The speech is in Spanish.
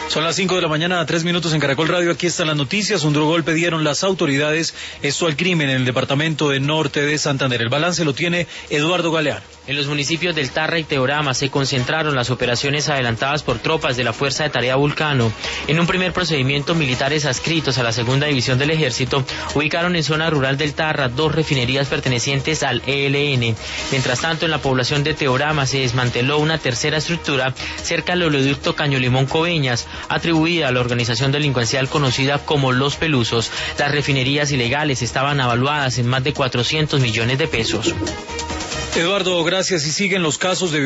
Son las 5 de la mañana, 3 minutos en Caracol Radio. Aquí están las noticias. Un duro golpe dieron las autoridades, esto al crimen en el departamento de Norte de Santander. El balance lo tiene Eduardo Galeano. En los municipios del Tarra y Teorama se concentraron las operaciones adelantadas por tropas de la Fuerza de Tarea Vulcano. En un primer procedimiento, militares adscritos a la Segunda División del Ejército ubicaron en zona rural del Tarra 2 refinerías pertenecientes al ELN. Mientras tanto, en la población de Teorama se desmanteló una tercera estructura cerca del oleoducto Caño Limón Coveñas, atribuida a la organización delincuencial conocida como Los Pelusos. Las refinerías ilegales estaban avaluadas en más de 400 millones de pesos. Eduardo, gracias. Y siguen los casos de